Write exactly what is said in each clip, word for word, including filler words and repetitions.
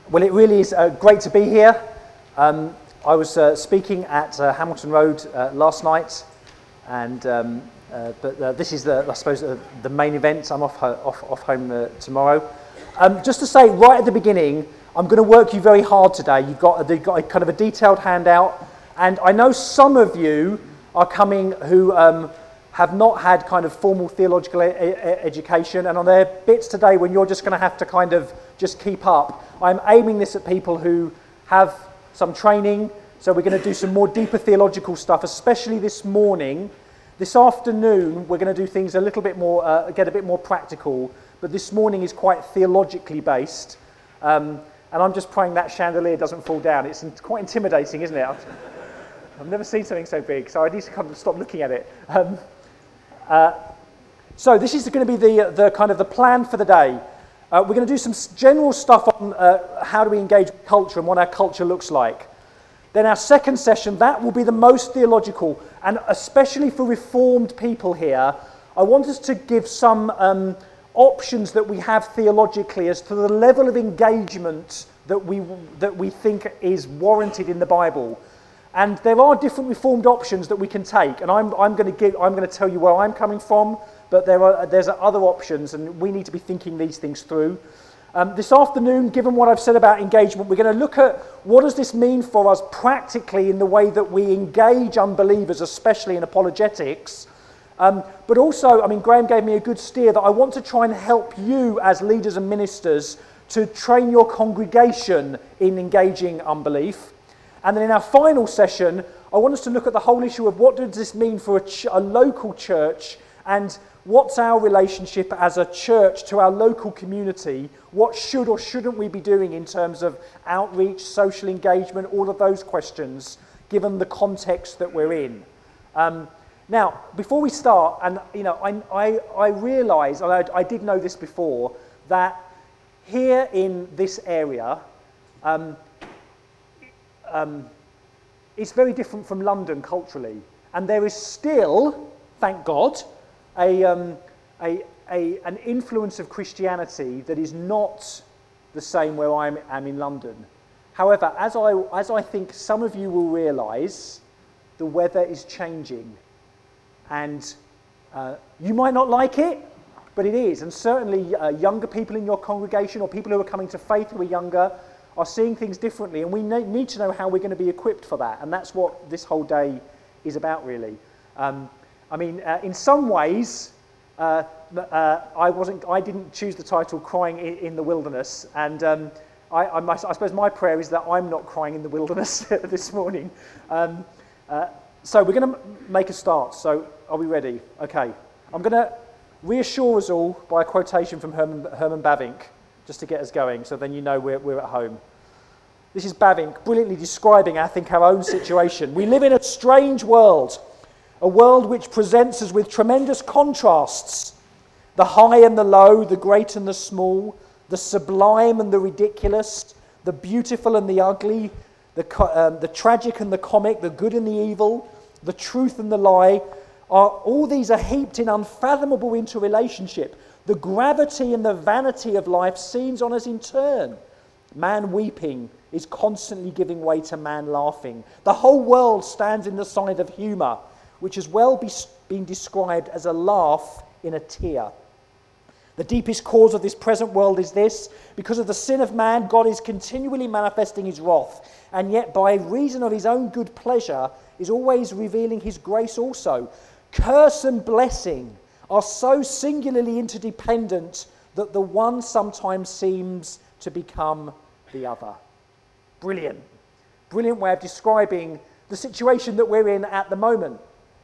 Well, it really is uh, great to be here. Um, I was uh, speaking at uh, Hamilton Road uh, last night, and um, uh, but uh, this is the, I suppose, uh, the main event. I'm off ho- off, off home uh, tomorrow. Um, just to say right at the beginning, I'm going to work you very hard today. You've got, a, you've got a kind of a detailed handout, and I know some of you are coming who um, have not had kind of formal theological e- e- education, and on their bits today when you're just going to have to kind of just keep up. I'm aiming this at people who have some training, so we're going to do some more deeper theological stuff, especially this morning. This afternoon, we're going to do things a little bit more, uh, get a bit more practical, but this morning is quite theologically based, um, and I'm just praying that chandelier doesn't fall down. It's quite intimidating, isn't it? I've, I've never seen something so big, so I need to kind of stop looking at it. Um, uh, so this is going to be the, the kind of the plan for the day. Uh, we're going to do some general stuff on uh, how do we engage with culture and what our culture looks like. Then our second session, that will be the most theological, and especially for Reformed people here, I want us to give some um, options that we have theologically as to the level of engagement that we, that we think is warranted in the Bible. And there are different Reformed options that we can take, and I'm, I'm going to give, I'm going to tell you where I'm coming from, but there are there's other options, and we need to be thinking these things through. Um, this afternoon, given what I've said about engagement, we're going to look at what does this mean for us practically in the way that we engage unbelievers, especially in apologetics. Um, but also, I mean, Graham gave me a good steer that I want to try and help you as leaders and ministers to train your congregation in engaging unbelief. And then in our final session, I want us to look at the whole issue of what does this mean for a, ch- a local church, and what's our relationship as a church to our local community? What should or shouldn't we be doing in terms of outreach, social engagement, all of those questions, given the context that we're in? Um, now, before we start, and you know, I, I, I realise, and I, I did know this before, that here in this area, um, um, it's very different from London culturally, and there is still, thank God, A, um, a, a, an influence of Christianity that is not the same where I am in London. However, as I, as I think some of you will realise, the weather is changing. And uh, you might not like it, but it is. And certainly uh, younger people in your congregation, or people who are coming to faith who are younger, are seeing things differently. And we need to know how we're going to be equipped for that. And that's what this whole day is about, really. Um, I mean, uh, in some ways, uh, uh, I wasn't. I didn't choose the title "Crying in, in the Wilderness," and um, I, I, I suppose my prayer is that I'm not crying in the wilderness this morning. Um, uh, so we're going to make a start. So are we ready? Okay. I'm going to reassure us all by a quotation from Herman, Herman Bavinck, just to get us going. So then you know we're we're at home. This is Bavinck brilliantly describing, I think, our own situation. We live in a strange world. A world which presents us with tremendous contrasts, the high and the low, the great and the small, the sublime and the ridiculous, the beautiful and the ugly, the, um, the tragic and the comic, the good and the evil, the truth and the lie. Are, all these are heaped in unfathomable interrelationship. The gravity and the vanity of life seems on us in turn. Man weeping is constantly giving way to man laughing. The whole world stands in the side of humour, which has well be, been described as a laugh in a tear. The deepest cause of this present world is this: because of the sin of man, God is continually manifesting his wrath, and yet by reason of his own good pleasure is always revealing his grace also. Curse and blessing are so singularly interdependent that the one sometimes seems to become the other. Brilliant. Brilliant way of describing the situation that we're in at the moment.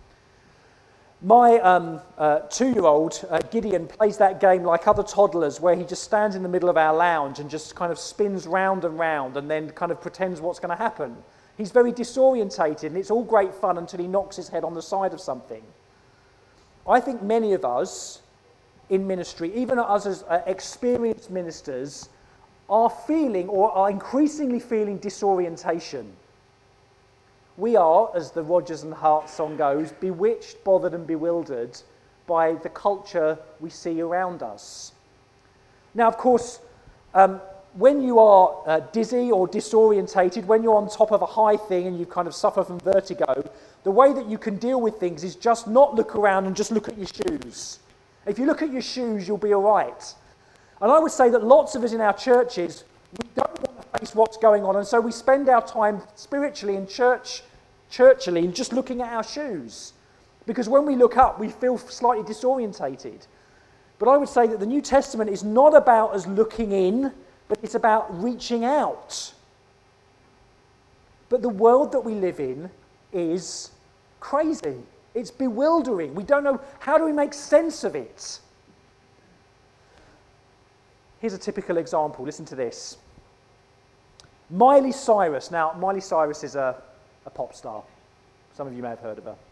My um, uh, two-year-old, uh, Gideon, plays that game like other toddlers, where he just stands in the middle of our lounge and just kind of spins round and round and then kind of pretends what's going to happen. He's very disorientated, and it's all great fun until he knocks his head on the side of something. I think many of us in ministry, even us as uh, experienced ministers, are feeling or are increasingly feeling disorientation. We are, as the Rodgers and Hart song goes, bewitched, bothered and bewildered by the culture we see around us. Now, of course, um, when you are uh, dizzy or disorientated, when you're on top of a high thing and you kind of suffer from vertigo, the way that you can deal with things is just not look around and just look at your shoes. If you look at your shoes, you'll be all right. And I would say that lots of us in our churches, we don't want to face what's going on, and so we spend our time spiritually and church, churchily just looking at our shoes. Because when we look up, we feel slightly disorientated. But I would say that the New Testament is not about us looking in, but it's about reaching out. But the world that we live in is crazy. It's bewildering. We don't know, how do we make sense of it? Here's a typical example. Listen to this. Miley Cyrus. Now, Miley Cyrus is a, a pop star. Some of you may have heard of her.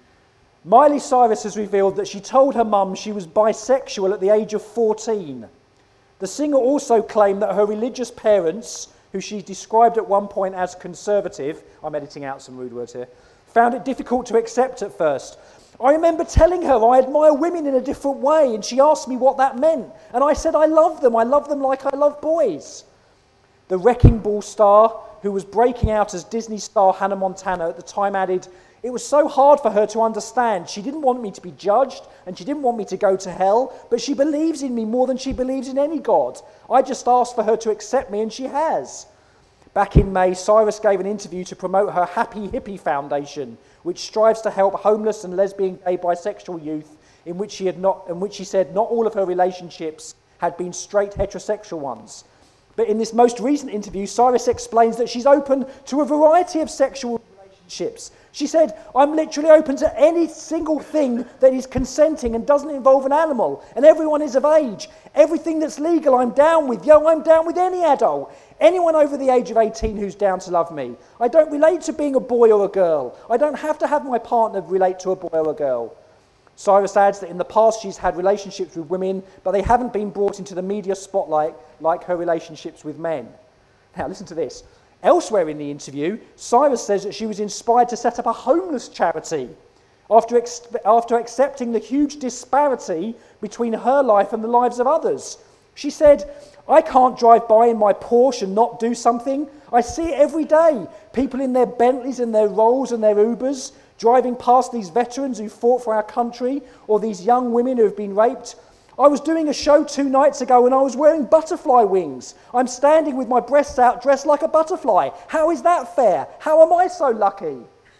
Miley Cyrus has revealed that she told her mum she was bisexual at the age of fourteen. The singer also claimed that her religious parents, who she described at one point as conservative, I'm editing out some rude words here, found it difficult to accept at first. I remember telling her I admire women in a different way, and she asked me what that meant. And I said I love them. I love them like I love boys. The Wrecking Ball star, who was breaking out as Disney star Hannah Montana at the time, added, "It was so hard for her to understand. She didn't want me to be judged, and she didn't want me to go to hell, but she believes in me more than she believes in any God. I just asked for her to accept me, and she has." Back in May, Cyrus gave an interview to promote her Happy Hippie Foundation, which strives to help homeless and lesbian, gay, bisexual youth, in which she had not, in which she said not all of her relationships had been straight heterosexual ones. But in this most recent interview, Cyrus explains that she's open to a variety of sexual relationships. She said, "I'm literally open to any single thing that is consenting and doesn't involve an animal, and everyone is of age. Everything that's legal, I'm down with. Yo, I'm down with any adult. Anyone over the age of eighteen who's down to love me. I don't relate to being a boy or a girl. I don't have to have my partner relate to a boy or a girl." Cyrus adds that in the past she's had relationships with women, but they haven't been brought into the media spotlight like her relationships with men. Now listen to this. Elsewhere in the interview, Cyrus says that she was inspired to set up a homeless charity after, ex- after accepting the huge disparity between her life and the lives of others. She said, "I can't drive by in my Porsche and not do something. I see it every day. People in their Bentleys and their Rolls and their Ubers, driving past these veterans who fought for our country, or these young women who have been raped. I was doing a show two nights ago and I was wearing butterfly wings. I'm standing with my breasts out dressed like a butterfly. How is that fair? How am I so lucky?"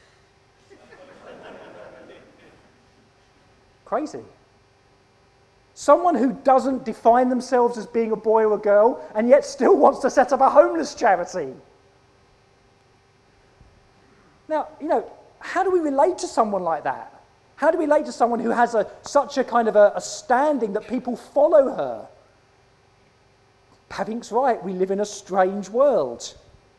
Crazy. Someone who doesn't define themselves as being a boy or a girl and yet still wants to set up a homeless charity. Now, you know, how do we relate to someone like that? How do we relate to someone who has a, such a kind of a, a standing that people follow her? Pavink's right, we live in a strange world.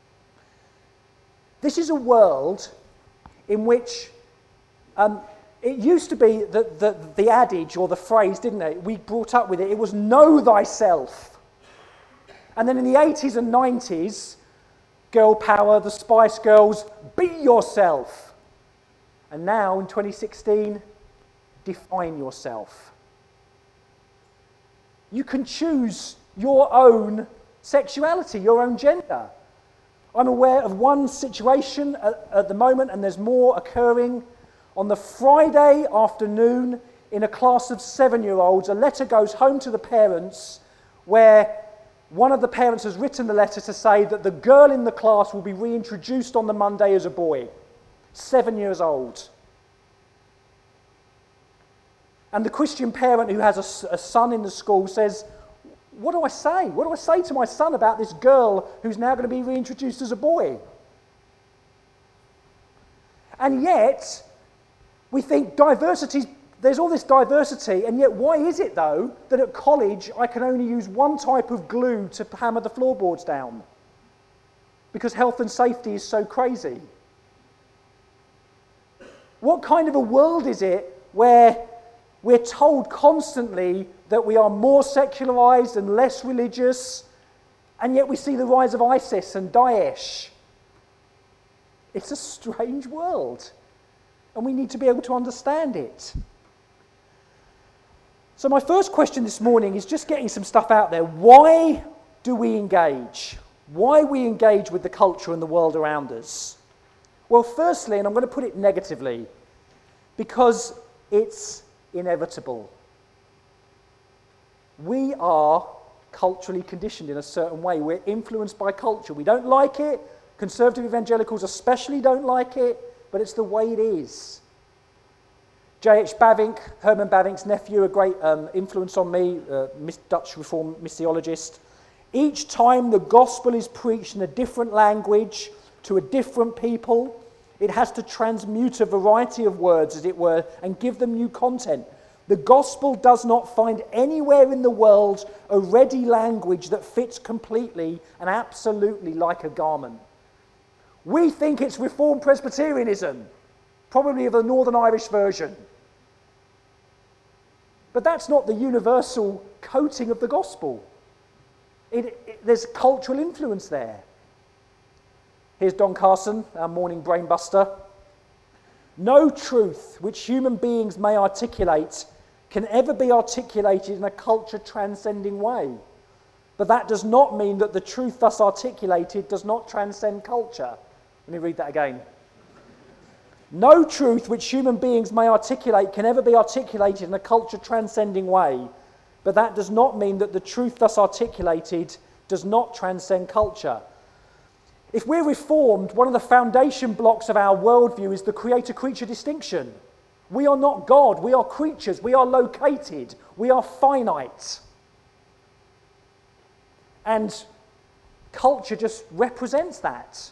This is a world in which um, it used to be that the, the adage or the phrase, didn't it? We brought up with it, it was know thyself. And then in the eighties and nineties, girl power, the Spice Girls, be yourself. And now, in twenty sixteen, define yourself. You can choose your own sexuality, your own gender. I'm aware of one situation at, at the moment, and there's more occurring. On the Friday afternoon, in a class of seven-year-olds, a letter goes home to the parents where one of the parents has written the letter to say that the girl in the class will be reintroduced on the Monday as a boy. Seven years old. And the Christian parent who has a, a son in the school says, "What do I say? What do I say to my son about this girl who's now going to be reintroduced as a boy?" And yet, we think diversity, there's all this diversity, and yet why is it, though, that at college I can only use one type of glue to hammer the floorboards down? Because health and safety is so crazy. What kind of a world is it where we're told constantly that we are more secularized and less religious, and yet we see the rise of ISIS and Daesh? It's a strange world, and we need to be able to understand it. So my first question this morning is just getting some stuff out there. Why do we engage? Why we engage with the culture and the world around us? Well, firstly, and I'm going to put it negatively, because it's inevitable. We are culturally conditioned in a certain way. We're influenced by culture. We don't like it. Conservative evangelicals especially don't like it, but it's the way it is. J H Bavinck, Herman Bavinck's nephew, a great um, influence on me, uh, Dutch Reformed missiologist. Each time the gospel is preached in a different language to a different people, it has to transmute a variety of words, as it were, and give them new content. The gospel does not find anywhere in the world a ready language that fits completely and absolutely like a garment. We think it's Reformed Presbyterianism, probably of the Northern Irish version. But that's not the universal coating of the gospel. It, it, there's cultural influence there. Here's Don Carson, our morning brainbuster. No truth which human beings may articulate can ever be articulated in a culture-transcending way. But that does not mean that the truth thus articulated does not transcend culture. Let me read that again. No truth which human beings may articulate can ever be articulated in a culture-transcending way, but that does not mean that the truth thus articulated does not transcend culture. If we're Reformed, one of the foundation blocks of our worldview is the creator-creature distinction. We are not God, we are creatures, we are located, we are finite. And culture just represents that.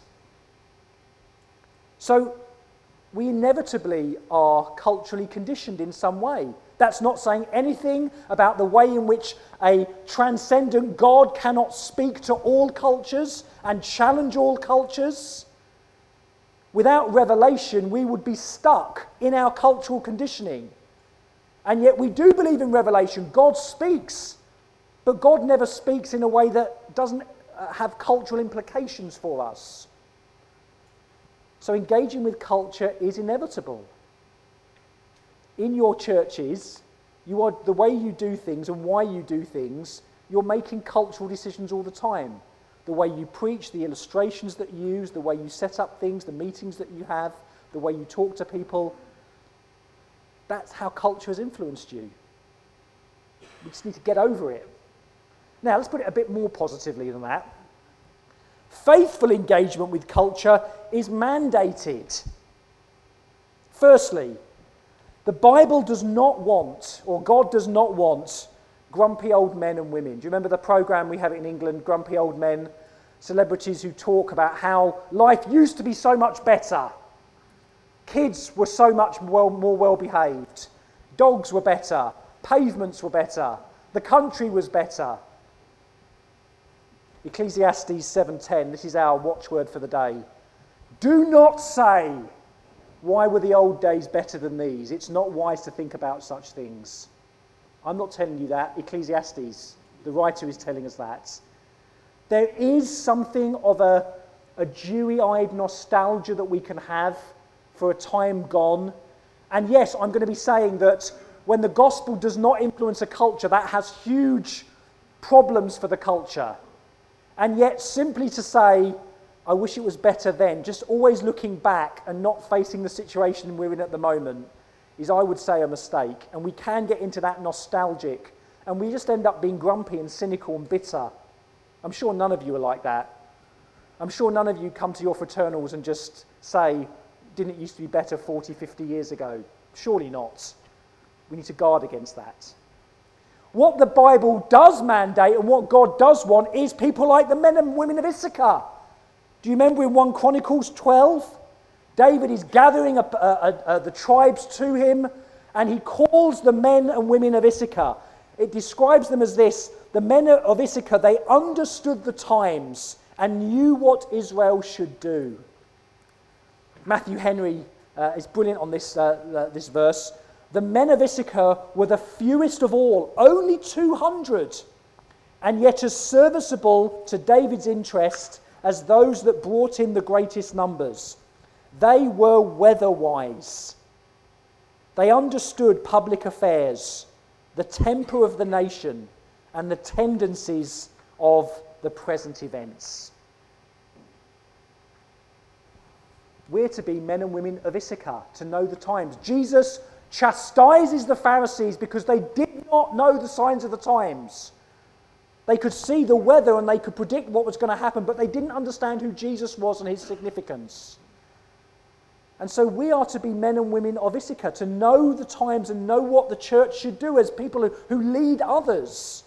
So we inevitably are culturally conditioned in some way. That's not saying anything about the way in which a transcendent God cannot speak to all cultures and challenge all cultures. Without revelation, we would be stuck in our cultural conditioning. And yet we do believe in revelation. God speaks, but God never speaks in a way that doesn't have cultural implications for us. So engaging with culture is inevitable. In your churches, you are, the way you do things and why you do things, you're making cultural decisions all the time. The way you preach, the illustrations that you use, the way you set up things, the meetings that you have, the way you talk to people, that's how culture has influenced you. We just need to get over it. Now, let's put it a bit more positively than that. Faithful engagement with culture is mandated. Firstly, the Bible does not want, or God does not want, grumpy old men and women. Do you remember the program we have in England, Grumpy Old Men? Celebrities who talk about how life used to be so much better. Kids were so much well, more well-behaved. Dogs were better. Pavements were better. The country was better. Ecclesiastes seven ten, this is our watchword for the day. Do not say, why were the old days better than these? It's not wise to think about such things. I'm not telling you that. Ecclesiastes, the writer, is telling us that. There is something of a, a dewy-eyed nostalgia that we can have for a time gone. And yes, I'm going to be saying that when the gospel does not influence a culture, that has huge problems for the culture. And yet, simply to say, I wish it was better then, just always looking back and not facing the situation we're in at the moment, is, I would say, a mistake. And we can get into that nostalgic, and we just end up being grumpy and cynical and bitter. I'm sure none of you are like that. I'm sure none of you come to your fraternals and just say, didn't it used to be better forty, fifty years ago? Surely not. We need to guard against that. What the Bible does mandate and what God does want is people like the men and women of Issachar. Do you remember in First Chronicles twelve? David is gathering a, a, a, the tribes to him, and he calls the men and women of Issachar. It describes them as this: the men of Issachar, they understood the times and knew what Israel should do. Matthew Henry uh, is brilliant on this, uh, uh, this verse. The men of Issachar were the fewest of all, only two hundred, and yet as serviceable to David's interest as those that brought in the greatest numbers. They were weather-wise. They understood public affairs, the temper of the nation, and the tendencies of the present events. We're to be men and women of Issachar, to know the times. Jesus chastises the Pharisees because they did not know the signs of the times. They could see the weather and they could predict what was going to happen, but they didn't understand who Jesus was and his significance. And so we are to be men and women of Issachar, to know the times and know what the church should do as people who, who lead others.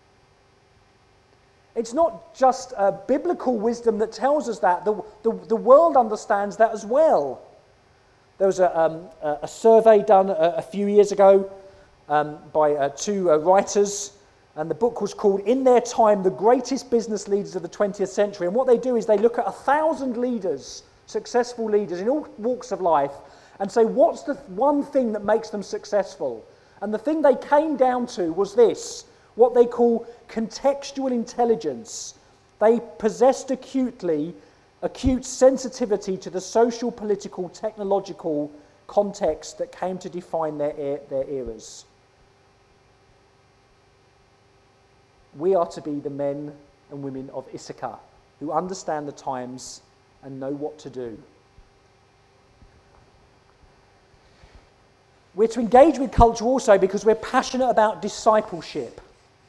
It's not just uh, biblical wisdom that tells us that. The, the, the world understands that as well. There was a, um, a survey done a, a few years ago um, by uh, two uh, writers, and the book was called In Their Time, The Greatest Business Leaders of the twentieth Century. And what they do is they look at a thousand leaders, successful leaders in all walks of life, and say, what's the one thing that makes them successful? And the thing they came down to was this, what they call contextual intelligence. They possessed acutely, acute sensitivity to the social, political, technological context that came to define their, their eras. We are to be the men and women of Issachar who understand the times and know what to do. We're to engage with culture also because we're passionate about discipleship.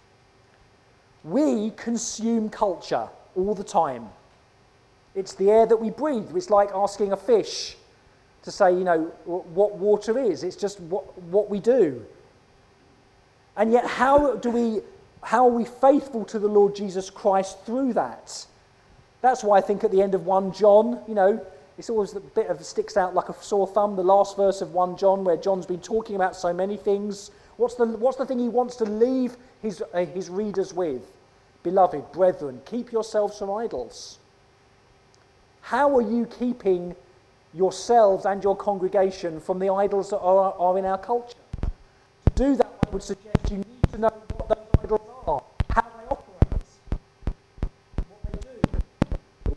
We consume culture all the time. It's the air that we breathe. It's like asking a fish to say, you know, what water is. It's just what, what we do. And yet how do we, how are we faithful to the Lord Jesus Christ through that? That's why I think at the end of First John, you know, it's always a bit of sticks out like a sore thumb, the last verse of First John, where John's been talking about so many things. What's the, what's the thing he wants to leave his, uh, his readers with? Beloved brethren, keep yourselves from idols. How are you keeping yourselves and your congregation from the idols that are, are in our culture? To do that, I would suggest you need to know what those idols are, how they operate, what they do.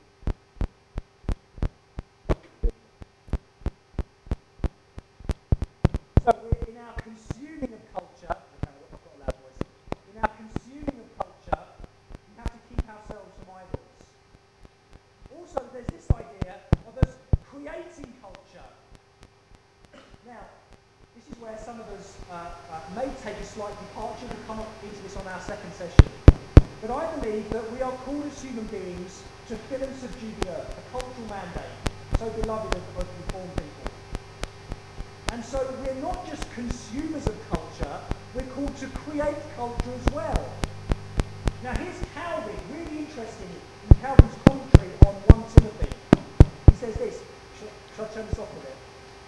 So in our consuming of culture, okay, I've got a loud voice. In our consuming of culture, we have to keep ourselves from idols. Also, there's this idea of us creating culture. Now, this is where some of us uh, uh, may take a slight departure. We'll come up into this on our second session. But I believe that we are called as human beings to fill and subdue the earth, a cultural mandate, so beloved of, of reformed people. And so we're not just consumers of culture, we're called to create culture as well. Now here's Calvin, really interesting, in Calvin's commentary on First Timothy. He says this, shall, shall I turn this off a bit?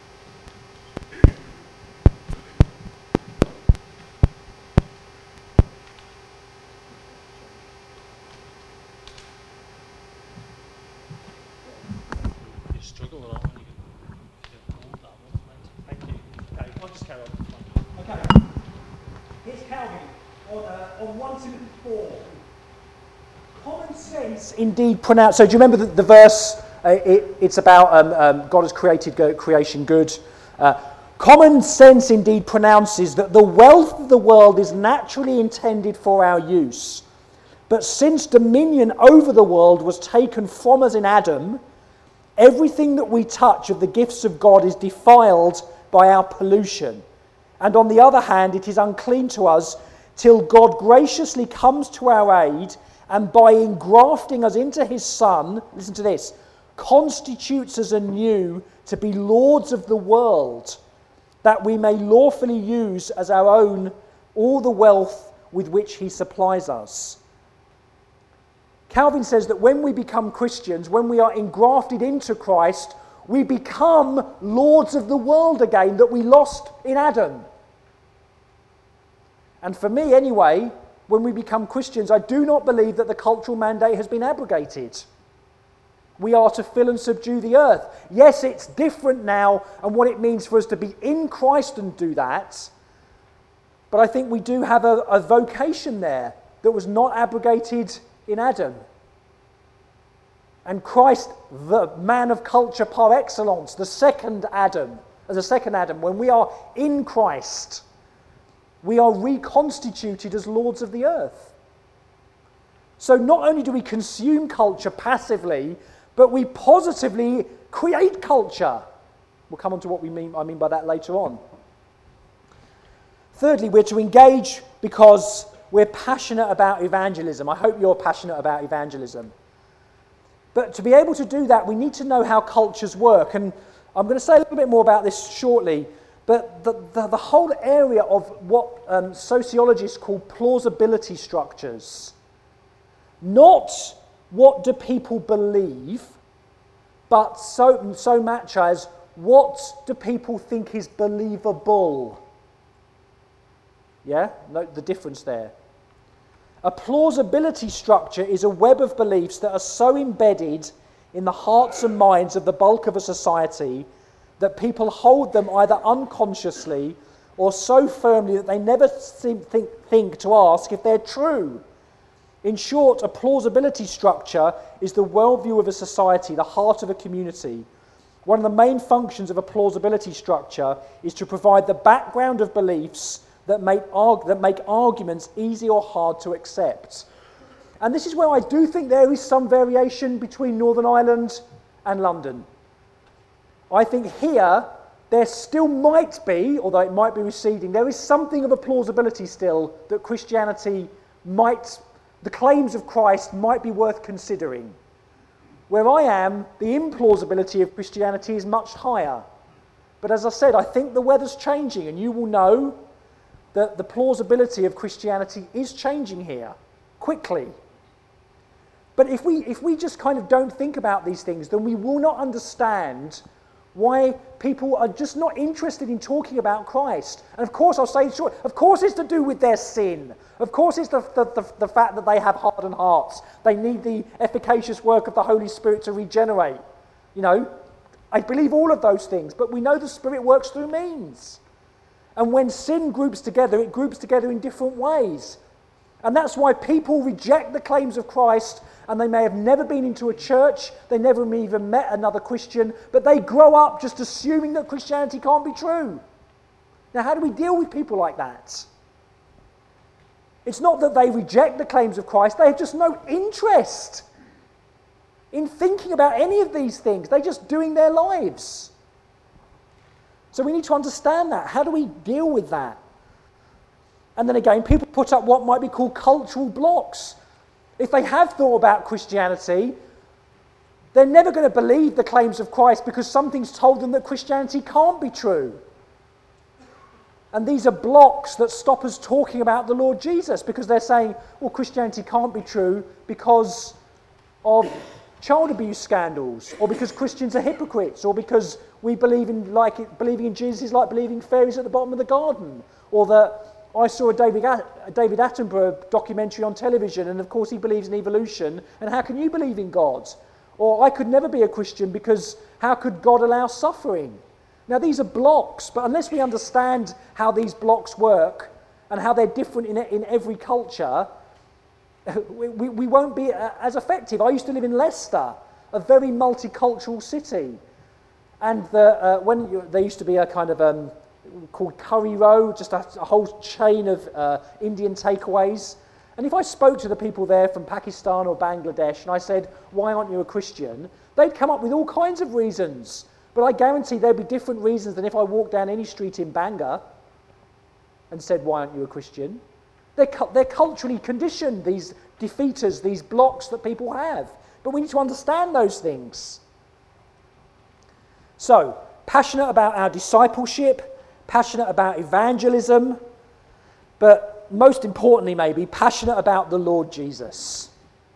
You struggle a lot when you get hold that one, mate. Thank you. Okay, I'll just carry on. okay. Here's Calvin on, uh, on First Timothy four. Common sense indeed pronounced. So do you remember the, the verse? Uh, it, it's about um, um, God has created go, creation good. Uh, common sense indeed pronounces that the wealth of the world is naturally intended for our use. But since dominion over the world was taken from us in Adam, everything that we touch of the gifts of God is defiled by our pollution. And on the other hand, it is unclean to us till God graciously comes to our aid and by engrafting us into his Son, listen to this, constitutes us anew to be lords of the world, that we may lawfully use as our own all the wealth with which he supplies us. Calvin says that when we become Christians, when we are engrafted into Christ, we become lords of the world again that we lost in Adam. And for me anyway, when we become Christians, I do not believe that the cultural mandate has been abrogated. We are to fill and subdue the earth. Yes, it's different now and what it means for us to be in Christ and do that. But I think we do have a, a vocation there that was not abrogated in Adam. And Christ, the man of culture par excellence, the second Adam, as a second Adam, when we are in Christ, we are reconstituted as lords of the earth. So not only do we consume culture passively, but we positively create culture. We'll come on to what we mean, I mean by that later on. Thirdly, we're to engage because we're passionate about evangelism. I hope you're passionate about evangelism. But to be able to do that, we need to know how cultures work. And I'm going to say a little bit more about this shortly. But the, the, the whole area of what um, sociologists call plausibility structures. Not what do people believe, but so, so much as what do people think is believable. Yeah? Note the difference there. A plausibility structure is a web of beliefs that are so embedded in the hearts and minds of the bulk of a society that people hold them either unconsciously or so firmly that they never seem think, think to ask if they're true. In short, a plausibility structure is the worldview of a society, the heart of a community. One of the main functions of a plausibility structure is to provide the background of beliefs that make, arg- that make arguments easy or hard to accept. And this is where I do think there is some variation between Northern Ireland and London. I think here, there still might be, although it might be receding, there is something of a plausibility still that Christianity might, the claims of Christ might be worth considering. Where I am, the implausibility of Christianity is much higher. But as I said, I think the weather's changing, and you will know that the plausibility of Christianity is changing here, quickly. But if we, if we just kind of don't think about these things, then we will not understand why people are just not interested in talking about Christ. And of course, I'll say, sure, of course it's to do with their sin. Of course it's the, the, the, the fact that they have hardened hearts. They need the efficacious work of the Holy Spirit to regenerate. You know, I believe all of those things, but we know the Spirit works through means. And when sin groups together, it groups together in different ways. And that's why people reject the claims of Christ, and they may have never been into a church, they never even met another Christian, but they grow up just assuming that Christianity can't be true. Now, how do we deal with people like that? It's not that they reject the claims of Christ, they have just no interest in thinking about any of these things. They're just doing their lives. So we need to understand that. How do we deal with that? And then again, people put up what might be called cultural blocks. If they have thought about Christianity, they're never going to believe the claims of Christ because something's told them that Christianity can't be true. And these are blocks that stop us talking about the Lord Jesus because they're saying, well, Christianity can't be true because of child abuse scandals, or because Christians are hypocrites, or because we believe in like it, believing in Jesus is like believing fairies at the bottom of the garden, or that I saw a David, a David Attenborough documentary on television, and of course he believes in evolution, and how can you believe in God? Or I could never be a Christian because how could God allow suffering? Now these are blocks, but unless we understand how these blocks work and how they're different in, in every culture, we, we, we won't be as effective. I used to live in Leicester, a very multicultural city, and the, uh, when you, there used to be a kind of um, called Curry Row, just a, a whole chain of uh, Indian takeaways. And if I spoke to the people there from Pakistan or Bangladesh and I said, why aren't you a Christian? They'd come up with all kinds of reasons. But I guarantee there'd be different reasons than if I walked down any street in Bangor and said, why aren't you a Christian? They're, they're culturally conditioned, these defeaters, these blocks that people have. But we need to understand those things. So, passionate about our discipleship, passionate about evangelism, but most importantly maybe, passionate about the Lord Jesus.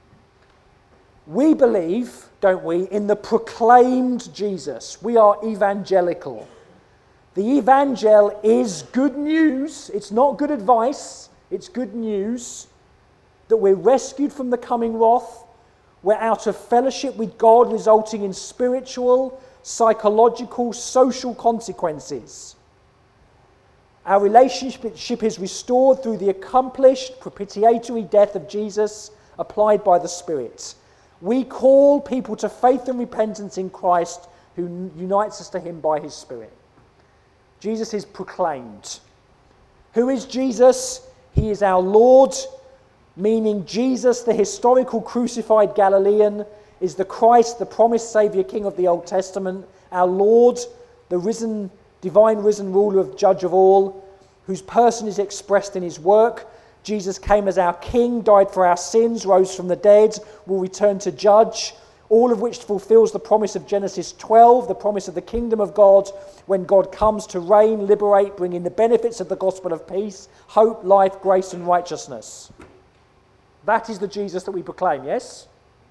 We believe, don't we, in the proclaimed Jesus. We are evangelical. The evangel is good news. It's not good advice. It's good news that we're rescued from the coming wrath. We're out of fellowship with God, resulting in spiritual, psychological, social consequences. Our relationship is restored through the accomplished propitiatory death of Jesus applied by the Spirit. We call people to faith and repentance in Christ, who unites us to him by his Spirit. Jesus is proclaimed. Who is Jesus? He is our Lord, meaning Jesus, the historical crucified Galilean, is the Christ, the promised Saviour King of the Old Testament, our Lord, the risen, divine risen ruler of judge of all, whose person is expressed in his work. Jesus came as our King, died for our sins, rose from the dead, will return to judge, all of which fulfills the promise of Genesis twelve, the promise of the kingdom of God, when God comes to reign, liberate, bringing the benefits of the gospel of peace, hope, life, grace and righteousness. That is the Jesus that we proclaim, yes?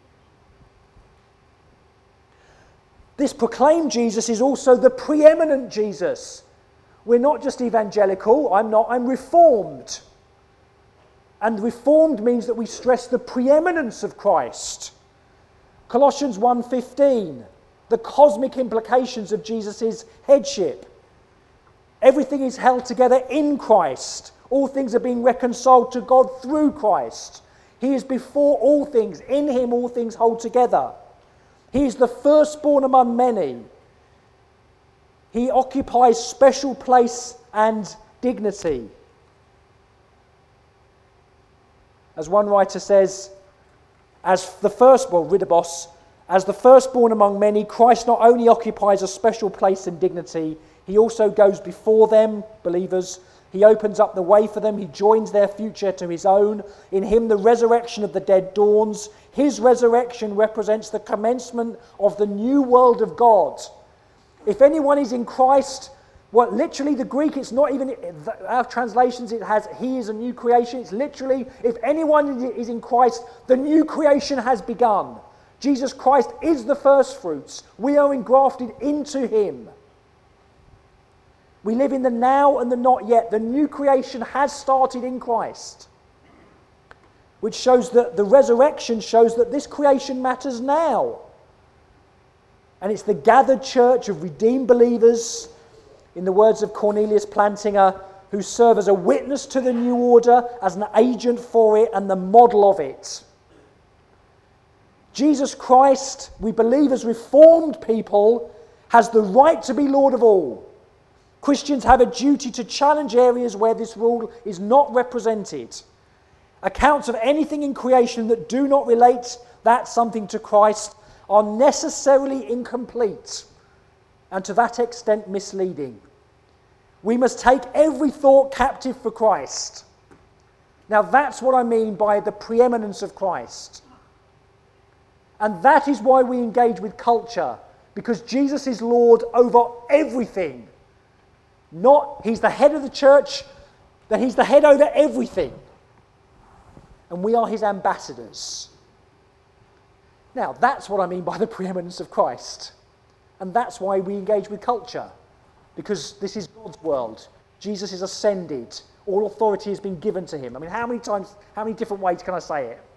This proclaimed Jesus is also the preeminent Jesus. We're not just evangelical, I'm not, I'm reformed. And reformed means that we stress the preeminence of Christ. Colossians one fifteen, the cosmic implications of Jesus' headship. Everything is held together in Christ. All things are being reconciled to God through Christ. He is before all things. In him all things hold together. He is the firstborn among many. He occupies special place and dignity. As one writer says, as the firstborn, Ridibos, as the firstborn among many, Christ not only occupies a special place and dignity, he also goes before them, believers. He opens up the way for them. He joins their future to his own. In him the resurrection of the dead dawns. His resurrection represents the commencement of the new world of God. If anyone is in Christ, well, literally the Greek, it's not even, our translations, it has, he is a new creation. It's literally, if anyone is in Christ, the new creation has begun. Jesus Christ is the first fruits. We are engrafted into him. We live in the now and the not yet. The new creation has started in Christ, which shows that the resurrection shows that this creation matters now. And it's the gathered church of redeemed believers, in the words of Cornelius Plantinga, who serve as a witness to the new order, as an agent for it and the model of it. Jesus Christ, we believe as reformed people, has the right to be Lord of all. Christians have a duty to challenge areas where this rule is not represented. Accounts of anything in creation that do not relate that something to Christ are necessarily incomplete and to that extent misleading. We must take every thought captive for Christ. Now that's what I mean by the preeminence of Christ. And that is why we engage with culture, because Jesus is Lord over everything. Not, he's the head of the church, that he's the head over everything. And we are his ambassadors. Now, that's what I mean by the preeminence of Christ. And that's why we engage with culture. Because this is God's world. Jesus is ascended. All authority has been given to him. I mean, how many times, how many different ways can I say it?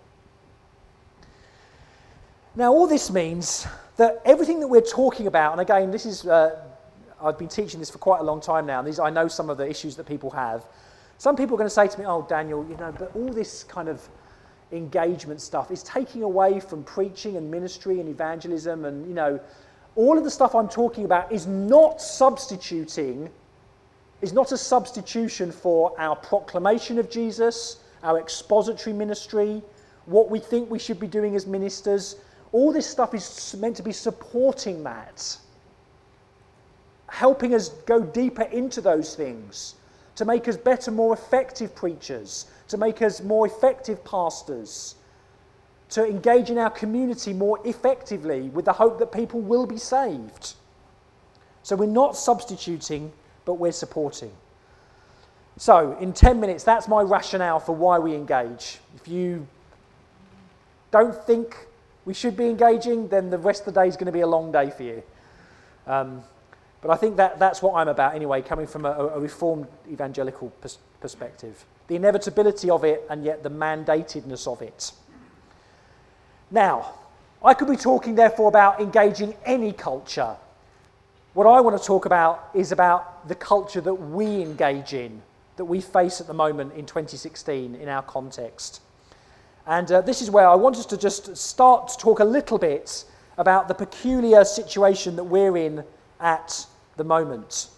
Now, all this means that everything that we're talking about, and again, this is... Uh, I've been teaching this for quite a long time now, and these, I know some of the issues that people have. Some people are going to say to me, oh, Daniel, you know, but all this kind of engagement stuff is taking away from preaching and ministry and evangelism, and, you know, all of the stuff I'm talking about is not substituting, is not a substitution for our proclamation of Jesus, our expository ministry, what we think we should be doing as ministers. All this stuff is meant to be supporting that, helping us go deeper into those things, to make us better, more effective preachers, to make us more effective pastors, to engage in our community more effectively with the hope that people will be saved. So we're not substituting, but we're supporting. So in ten minutes, that's my rationale for why we engage. If you don't think we should be engaging, then the rest of the day is going to be a long day for you. Um, But I think that that's what I'm about anyway, coming from a, a reformed evangelical pers- perspective. The inevitability of it and yet the mandatedness of it. Now, I could be talking therefore about engaging any culture. What I want to talk about is about the culture that we engage in, that we face at the moment in twenty sixteen in our context. And uh, this is where I want us to just start to talk a little bit about the peculiar situation that we're in at the moment.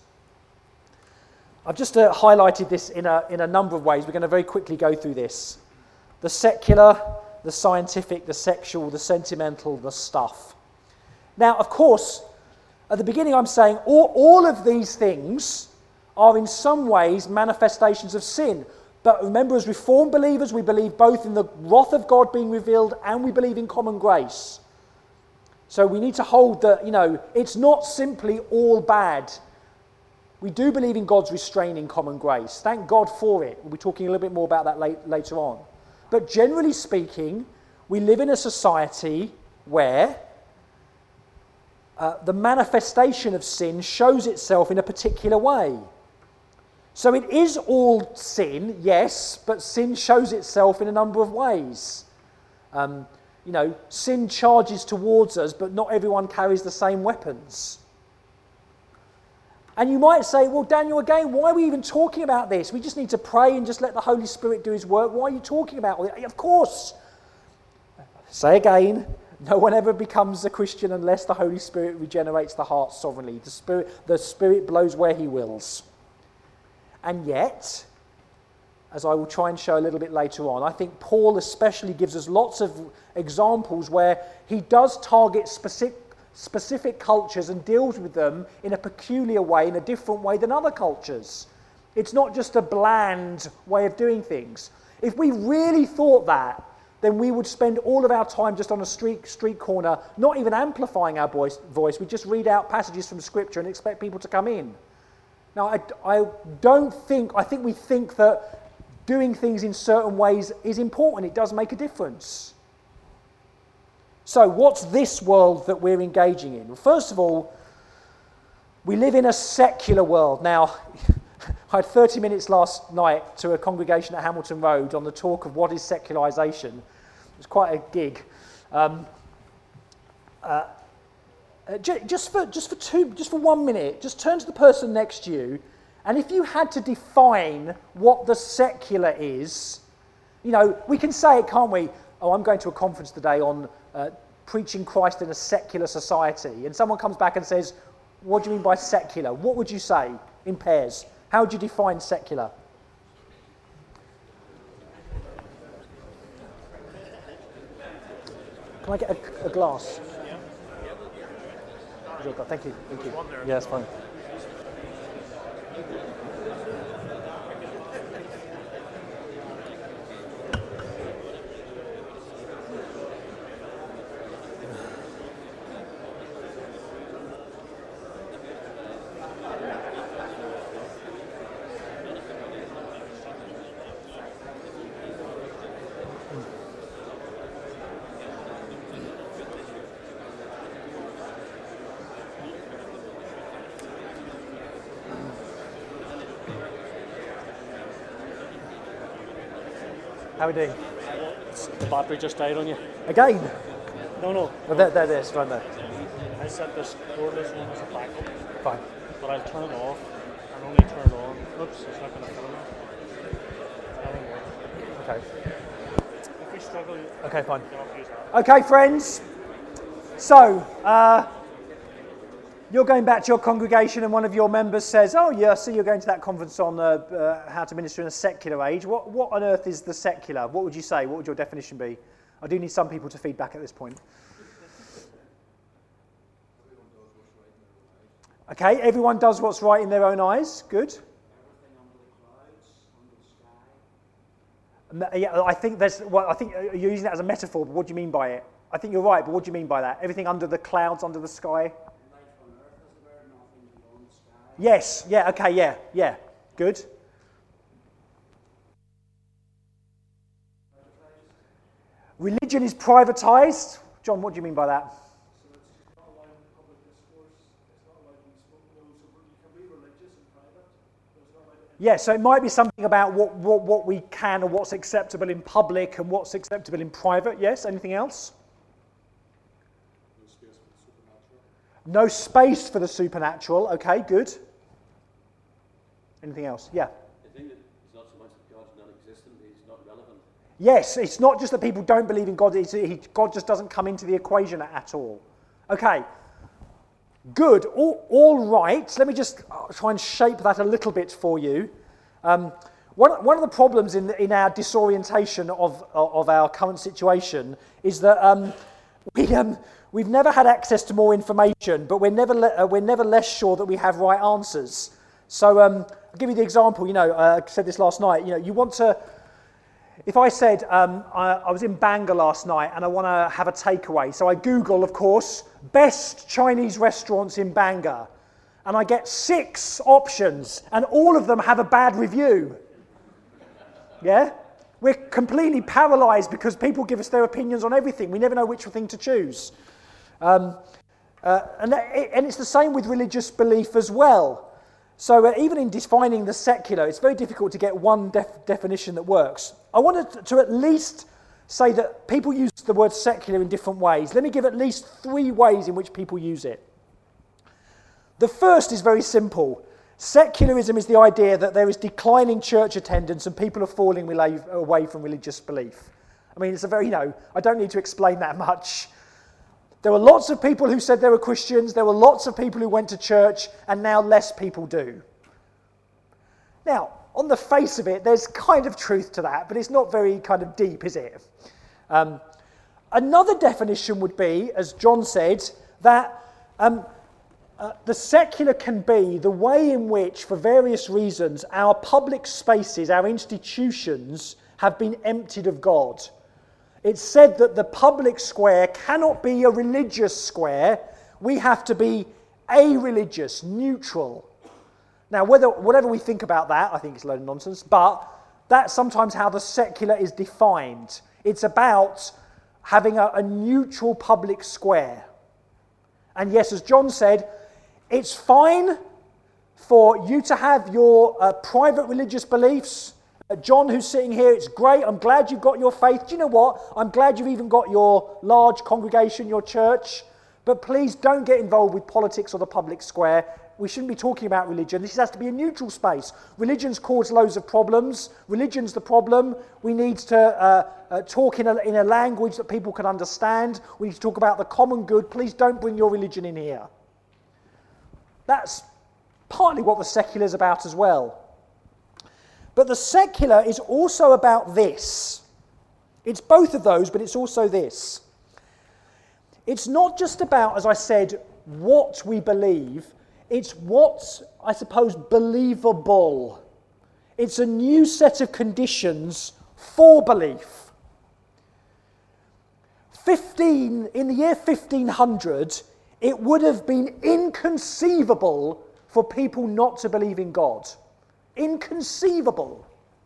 I've just uh, highlighted this in a, in a number of ways. We're going to very quickly go through this. The secular, the scientific, the sexual, the sentimental, the stuff. Now, of course, at the beginning I'm saying all, all of these things are in some ways manifestations of sin. But remember, as Reformed believers, we believe both in the wrath of God being revealed and we believe in common grace. So we need to hold that, you know, it's not simply all bad. We do believe in God's restraining common grace. Thank God for it. We'll be talking a little bit more about that late, later on. But generally speaking, we live in a society where uh, the manifestation of sin shows itself in a particular way. So it is all sin, yes, but sin shows itself in a number of ways. Um, you know, sin charges towards us, but not everyone carries the same weapons. And you might say, well, Daniel, again, why are we even talking about this? We just need to pray and just let the Holy Spirit do his work. Why are you talking about it? Of course. Say again, no one ever becomes a Christian unless the Holy Spirit regenerates the heart sovereignly. The Spirit, the Spirit blows where he wills. And yet, as I will try and show a little bit later on, I think Paul especially gives us lots of examples where he does target specific, specific cultures and deals with them in a peculiar way, in a different way than other cultures. It's not just a bland way of doing things. If we really thought that, then we would spend all of our time just on a street, street corner, not even amplifying our voice, voice. We'd just read out passages from Scripture and expect people to come in. Now, I, I don't think, I think we think that doing things in certain ways is important. It does make a difference. So, what's this world that we're engaging in? Well, first of all, we live in a secular world. Now, I had thirty minutes last night to a congregation at Hamilton Road on the talk of what is secularisation. It was quite a gig. Um, uh, Uh, just for just for two just for one minute, just turn to the person next to you, and if you had to define what the secular is, you know, we can say it, can't we? Oh, I'm going to a conference today on uh, preaching Christ in a secular society, and someone comes back and says, "What do you mean by secular?" What would you say in pairs? How would you define secular? Can I get a, a glass? Thank you. Thank you. Yeah, that's fine. How are we doing? The battery just died on you. Again? No, no. Oh, there, there it is, right there. I set this cordless one as a backup. Fine. But I'll turn it off and only turn it on. Oops, it's not going to fill enough. That won't work. Okay. If we struggle, okay, fine. you can use that. Okay, friends. So, uh, you're going back to your congregation and one of your members says, oh, yeah, I see you're going to that conference on uh, uh, how to minister in a secular age. What, what on earth is the secular? What would you say? What would your definition be? I do need some people to feed back at this point. Okay, everyone does what's right in their own eyes. Good. Yeah, I think there's. Well, I think you're using that as a metaphor. But what do you mean by it? I think you're right. But what do you mean by that? Everything under the clouds, under the sky. Yes. Yeah. Okay. Yeah. Yeah. Good. Religion is privatized. John, what do you mean by that? Yeah, so it might be something about what, what, what we can or what's acceptable in public and what's acceptable in private. Yes, anything else? No space for the supernatural. Okay, good. Anything else? Yeah. I think it's not so much that God's non-existent, he's not relevant. Yes, it's not just that people don't believe in God, it's, he, God just doesn't come into the equation at all. Okay. Good, all, all right. Let me just try and shape that a little bit for you. Um, One, one of the problems in, in our disorientation of, of our current situation is that um, we, um, we've never had access to more information, but we're never, le- uh, we're never less sure that we have right answers. So um, I'll give you the example. You know, uh, I said this last night. You know, you want to... If I said, um, I, I was in Bangor last night and I want to have a takeaway, so I Google, of course, best Chinese restaurants in Bangor, and I get six options, and all of them have a bad review. Yeah? We're completely paralysed because people give us their opinions on everything. We never know which thing to choose. Um, uh, and, that, and it's the same with religious belief as well. So uh, even in defining the secular, it's very difficult to get one def- definition that works. I wanted to at least say that people use the word secular in different ways. Let me give at least three ways in which people use it. The first is very simple. Secularism is the idea that there is declining church attendance and people are falling away from religious belief. I mean, it's a very, you know, I don't need to explain that much. There were lots of people who said they were Christians, there were lots of people who went to church, and now less people do. Now, on the face of it, there's kind of truth to that, but it's not very kind of deep, is it? Um, another definition would be, as John said, that um, uh, the secular can be the way in which, for various reasons, our public spaces, our institutions, have been emptied of God. It's said that the public square cannot be a religious square. We have to be a-religious, neutral. Now, whether whatever we think about that, I think it's a load of nonsense, but that's sometimes how the secular is defined. It's about having a, a neutral public square. And yes, as John said, it's fine for you to have your uh, private religious beliefs. Uh, John, who's sitting here, it's great. I'm glad you've got your faith. Do you know what? I'm glad you've even got your large congregation, your church. But please don't get involved with politics or the public square. We shouldn't be talking about religion. This has to be a neutral space. Religion's caused loads of problems. Religion's the problem. We need to uh, uh, talk in a, in a language that people can understand. We need to talk about the common good. Please don't bring your religion in here. That's partly what the secular is about as well. But the secular is also about this. It's both of those, but it's also this. It's not just about, as I said, what we believe. It's what's, I suppose, believable. It's a new set of conditions for belief. Fifteen, in the year fifteen hundred, it would have been inconceivable for people not to believe in God. Inconceivable.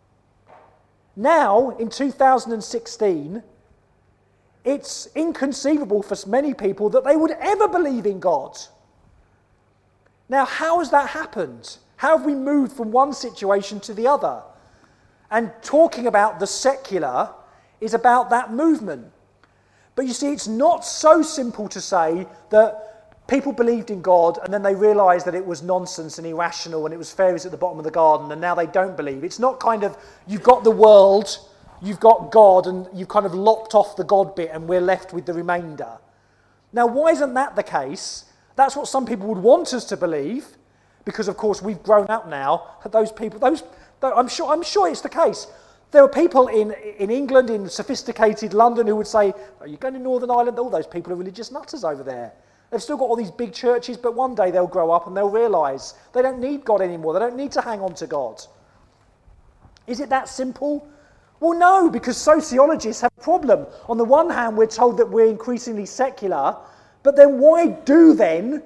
Now, in two thousand sixteen, it's inconceivable for many people that they would ever believe in God. Now, how has that happened? How have we moved from one situation to the other? And talking about the secular is about that movement. But you see, it's not so simple to say that people believed in God and then they realised that it was nonsense and irrational and it was fairies at the bottom of the garden and now they don't believe. It's not kind of, you've got the world, you've got God, and you've kind of lopped off the God bit and we're left with the remainder. Now, why isn't that the case? That's what some people would want us to believe, because of course we've grown up now. Those people, those, I'm sure, I'm sure it's the case. There are people in, in England, in sophisticated London, who would say, "Are you going to Northern Ireland? All those people are religious nutters over there. They've still got all these big churches, but one day they'll grow up and they'll realise they don't need God anymore. They don't need to hang on to God." Is it that simple? Well, no, because sociologists have a problem. On the one hand, we're told that we're increasingly secular, but then why do then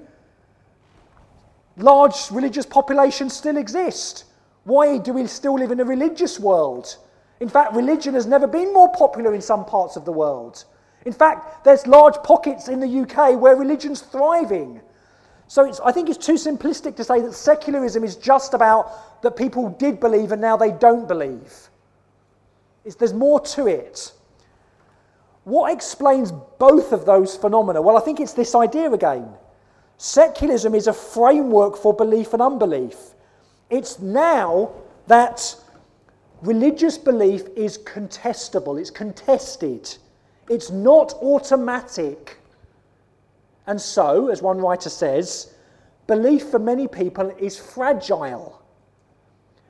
large religious populations still exist? Why do we still live in a religious world? In fact, religion has never been more popular in some parts of the world. In fact, there's large pockets in the U K where religion's thriving. So it's, I think it's too simplistic to say that secularism is just about that people did believe and now they don't believe. It's, there's more to it. What explains both of those phenomena? Well, I think it's this idea again. Secularism is a framework for belief and unbelief. It's now that religious belief is contestable, it's contested. It's not automatic. And so, as one writer says, belief for many people is fragile.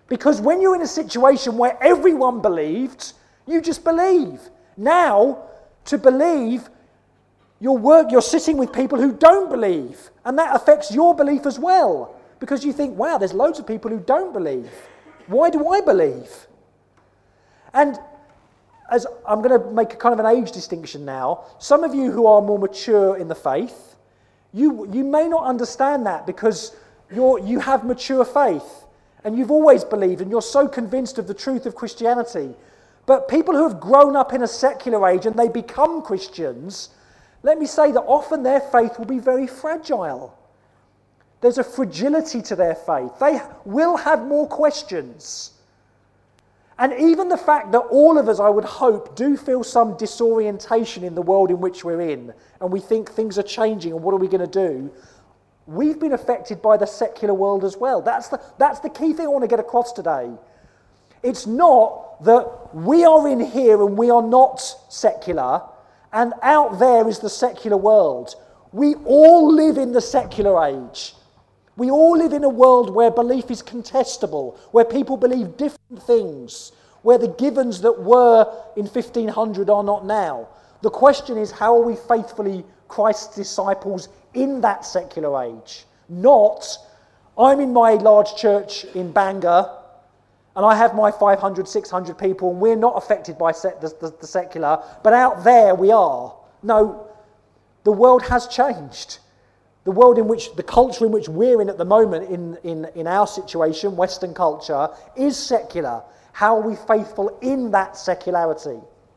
Because when you're in a situation where everyone believed, you just believe. Now, to believe, you're, work, you're sitting with people who don't believe. And that affects your belief as well. Because you think, wow, there's loads of people who don't believe. Why do I believe? And as I'm going to make a kind of an age distinction now. Some of you who are more mature in the faith, you, you may not understand that because you're, you have mature faith. And you've always believed, and you're so convinced of the truth of Christianity. But people who have grown up in a secular age and they become Christians, let me say that often their faith will be very fragile. There's a fragility to their faith. They will have more questions. And even the fact that all of us, I would hope, do feel some disorientation in the world in which we're in, and we think things are changing and what are we going to do, we've been affected by the secular world as well. That's the, that's the key thing I want to get across today. It's not that we are in here and we are not secular, and out there is the secular world. We all live in the secular age. We all live in a world where belief is contestable, where people believe different things, where the givens that were in fifteen hundred are not now. The question is, how are we faithfully Christ's disciples in that secular age? Not, I'm in my large church in Bangor, and I have my five hundred, six hundred people, and we're not affected by sec- the, the, the secular, but out there we are. No, the world has changed. The world in which, the culture in which we're in at the moment, in, in, in our situation, Western culture, is secular. How are we faithful in that secularity?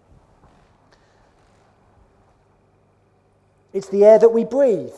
It's the air that we breathe.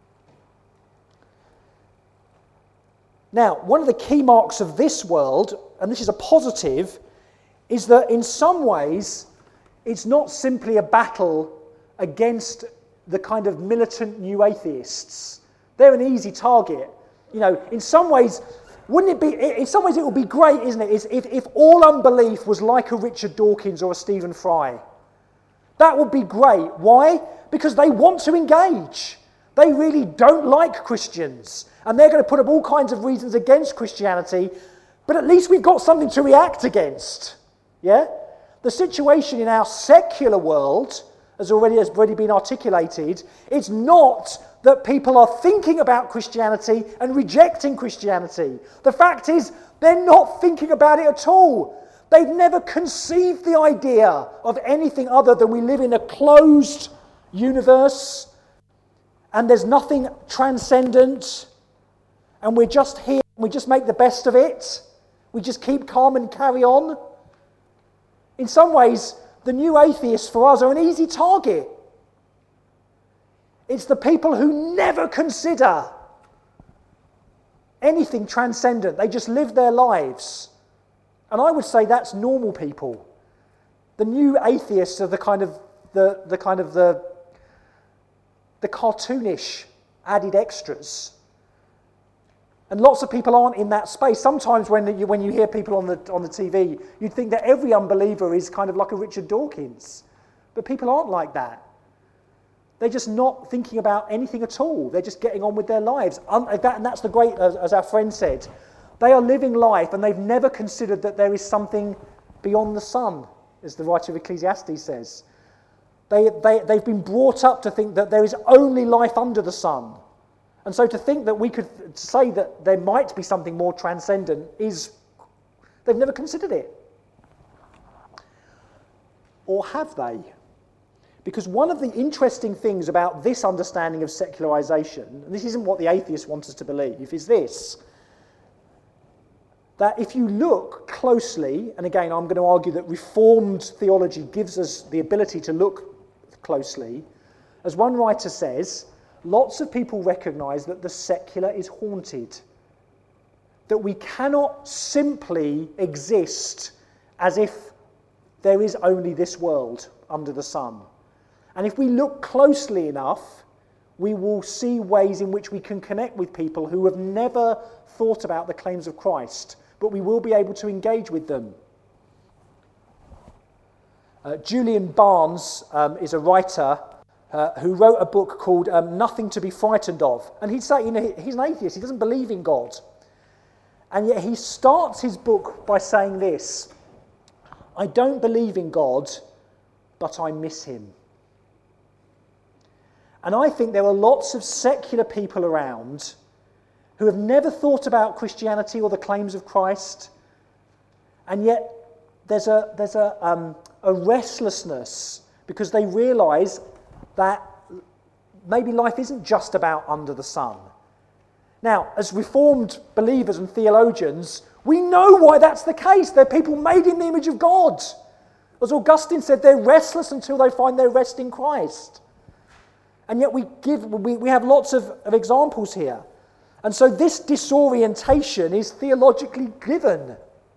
Now, one of the key marks of this world, and this is a positive, is that in some ways it's not simply a battle against the kind of militant new atheists. They're an easy target. You know, in some ways, wouldn't it be, in some ways it would be great, isn't it, if, if all unbelief was like a Richard Dawkins or a Stephen Fry. That would be great. Why? Because they want to engage. They really don't like Christians. And they're going to put up all kinds of reasons against Christianity, but at least we've got something to react against. Yeah? The situation in our secular world, as already has already been articulated, it's not that people are thinking about Christianity and rejecting Christianity. The fact is, they're not thinking about it at all. They've never conceived the idea of anything other than we live in a closed universe and there's nothing transcendent and we're just here and we just make the best of it. We just keep calm and carry on. In some ways, the new atheists for us are an easy target. It's the people who never consider anything transcendent. They just live their lives. And I would say that's normal people. The new atheists are the kind of the, the kind of the, the cartoonish added extras. And lots of people aren't in that space. Sometimes when you, when you hear people on the, on the T V, you'd think that every unbeliever is kind of like a Richard Dawkins. But people aren't like that. They're just not thinking about anything at all. They're just getting on with their lives. Um, that, and that's the great, as, as our friend said, they are living life and they've never considered that there is something beyond the sun, as the writer of Ecclesiastes says. They, they, they've been brought up to think that there is only life under the sun. And so to think that we could say that there might be something more transcendent is, they've never considered it. Or have they? Because one of the interesting things about this understanding of secularization, and this isn't what the atheists want us to believe, is this, that if you look closely, and again I'm going to argue that Reformed theology gives us the ability to look closely, as one writer says, lots of people recognize that the secular is haunted, that we cannot simply exist as if there is only this world under the sun. And if we look closely enough, we will see ways in which we can connect with people who have never thought about the claims of Christ, but we will be able to engage with them. Uh, Julian Barnes um, is a writer uh, who wrote a book called um, Nothing to be Frightened of. And he'd say, you know, he's an atheist, he doesn't believe in God. And yet he starts his book by saying this: I don't believe in God, but I miss him. And I think there are lots of secular people around who have never thought about Christianity or the claims of Christ, and yet there's a, there's a, um, a restlessness because they realise that maybe life isn't just about under the sun. Now, as Reformed believers and theologians, we know why that's the case. They're people made in the image of God. As Augustine said, they're restless until they find their rest in Christ. And yet we give we, we have lots of, of examples here. And so this disorientation is theologically given.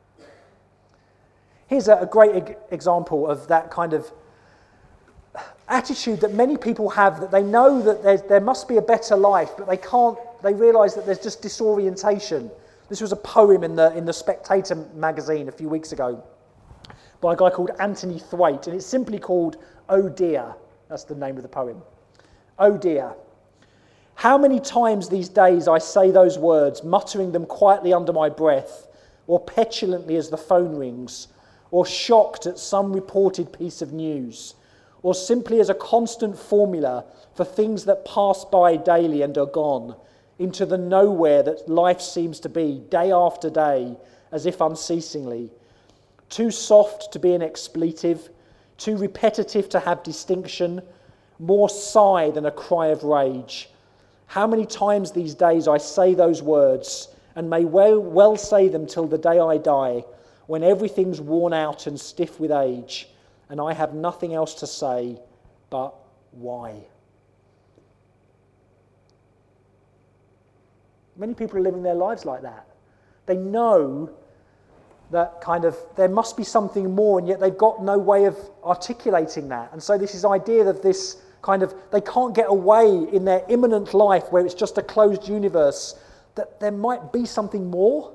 Here's a, a great e- example of that kind of attitude that many people have, that they know that there must be a better life, but they can't, they realise that there's just disorientation. This was a poem in the in the Spectator magazine a few weeks ago by a guy called Anthony Thwaite, and it's simply called Oh Dear. That's the name of the poem. Oh dear. How many times these days I say those words, muttering them quietly under my breath, or petulantly as the phone rings, or shocked at some reported piece of news, or simply as a constant formula for things that pass by daily and are gone, into the nowhere that life seems to be, day after day, as if unceasingly. Too soft to be an expletive, too repetitive to have distinction, more sigh than a cry of rage. How many times these days I say those words, and may well, well say them till the day I die, when everything's worn out and stiff with age, and I have nothing else to say but why. Many people are living their lives like that. They know that kind of there must be something more, and yet they've got no way of articulating that. And so this is idea of this kind of, they can't get away in their immanent life where it's just a closed universe, that there might be something more.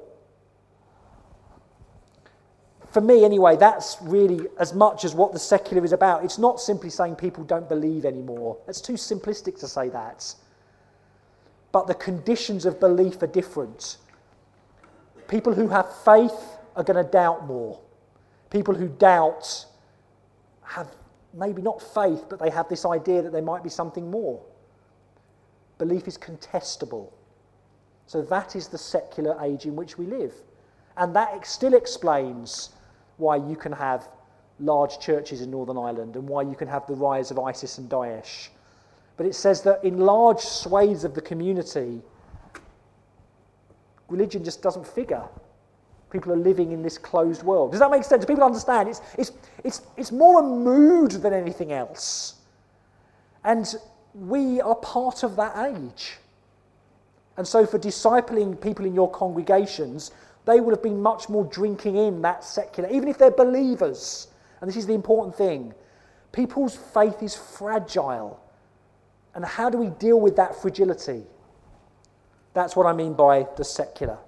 For me anyway, that's really as much as what the secular is about. It's not simply saying people don't believe anymore. It's too simplistic to say that. But the conditions of belief are different. People who have faith are going to doubt more. People who doubt have maybe not faith, but they have this idea that there might be something more. Belief is contestable. So that is the secular age in which we live. And that still explains why you can have large churches in Northern Ireland and why you can have the rise of ISIS and Daesh. But it says that in large swathes of the community, religion just doesn't figure. People are living in this closed world. Does that make sense? Do people understand? It's, it's, it's, it's more a mood than anything else. And we are part of that age. And so for discipling people in your congregations, they will have been much more drinking in that secular, even if they're believers. And this is the important thing. People's faith is fragile. And how do we deal with that fragility? That's what I mean by the secular.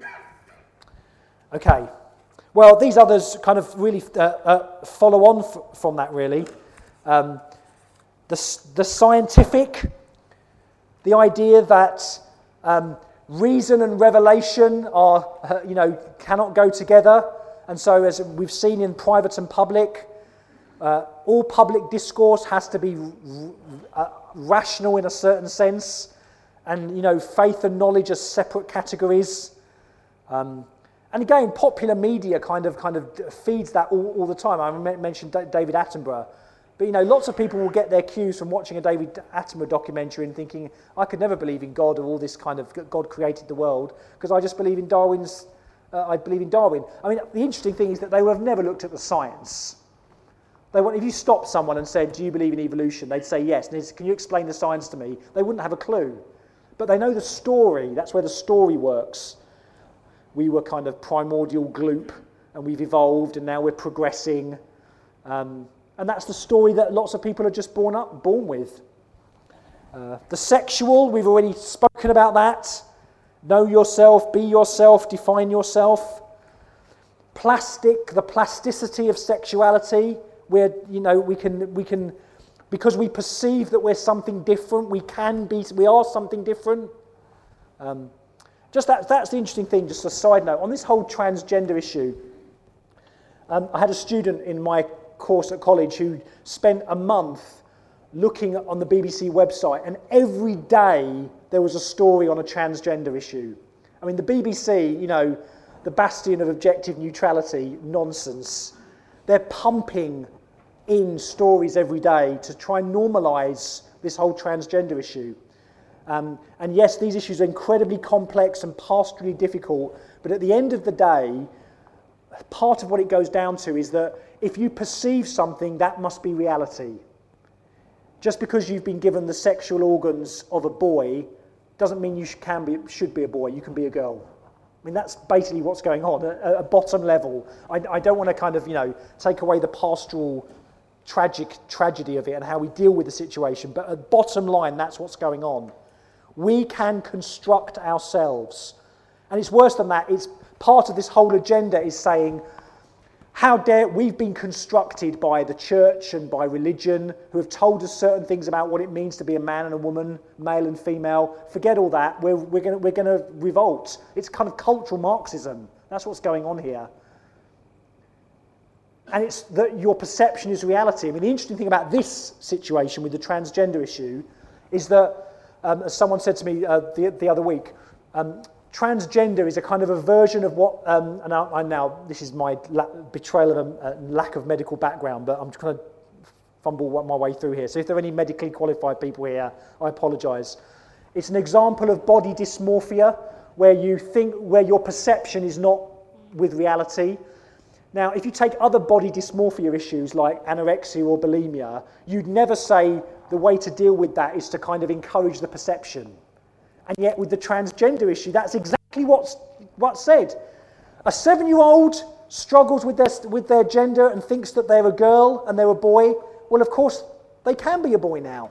Okay. Well, these others kind of really uh, uh, follow on f- from that, really. Um, the, the scientific, the idea that um, reason and revelation are, uh, you know, cannot go together. And so, as we've seen in private and public, uh, all public discourse has to be r- r- rational in a certain sense. And, you know, faith and knowledge are separate categories. Um, and again, popular media kind of kind of feeds that all, all the time. I mentioned David Attenborough. But, you know, lots of people will get their cues from watching a David Attenborough documentary and thinking, I could never believe in God or all this kind of God created the world because I just believe in Darwin's, uh, I believe in Darwin. I mean, the interesting thing is that they would have never looked at the science. They want, if you stopped someone and said, do you believe in evolution? They'd say yes. And said, can you explain the science to me? They wouldn't have a clue. But they know the story. That's where the story works. We were kind of primordial gloop and we've evolved and now we're progressing. Um, And that's the story that lots of people are just born up, born with. Uh, the sexual, we've already spoken about that. Know yourself, be yourself, define yourself. Plastic, the plasticity of sexuality, where you know we can we can because we perceive that we're something different, we can be, we are something different. Um, Just that, that's the interesting thing, just a side note. On this whole transgender issue, um, I had a student in my course at college who spent a month looking on the B B C website, and every day there was a story on a transgender issue. I mean, the B B C, you know, the bastion of objective neutrality, nonsense. They're pumping in stories every day to try and normalise this whole transgender issue. Um, and yes, these issues are incredibly complex and pastorally difficult, but at the end of the day, part of what it goes down to is that if you perceive something, that must be reality. Just because you've been given the sexual organs of a boy doesn't mean you can be, should be a boy, you can be a girl. I mean, that's basically what's going on at a bottom level. I, I don't want to kind of, you know, take away the pastoral tragic tragedy of it and how we deal with the situation, but at bottom line, that's what's going on. We can construct ourselves. And it's worse than that. It's part of this whole agenda is saying, how dare, we've been constructed by the church and by religion who have told us certain things about what it means to be a man and a woman, male and female. Forget all that. We're, we're going we're going to revolt. It's kind of cultural Marxism. That's what's going on here. And it's that your perception is reality. I mean, the interesting thing about this situation with the transgender issue is that, um, as someone said to me uh, the, the other week, um, transgender is a kind of a version of what, um, and I, I now, this is my la betrayal of a, a lack of medical background, but I'm trying to fumble my way through here. So if there are any medically qualified people here, I apologise. It's an example of body dysmorphia, where you think, where your perception is not with reality. Now, if you take other body dysmorphia issues like anorexia or bulimia, you'd never say the way to deal with that is to kind of encourage the perception. And yet with the transgender issue, that's exactly what's, what's said. A seven-year-old struggles with their, with their gender and thinks that they're a girl and they're a boy. Well, of course, they can be a boy now.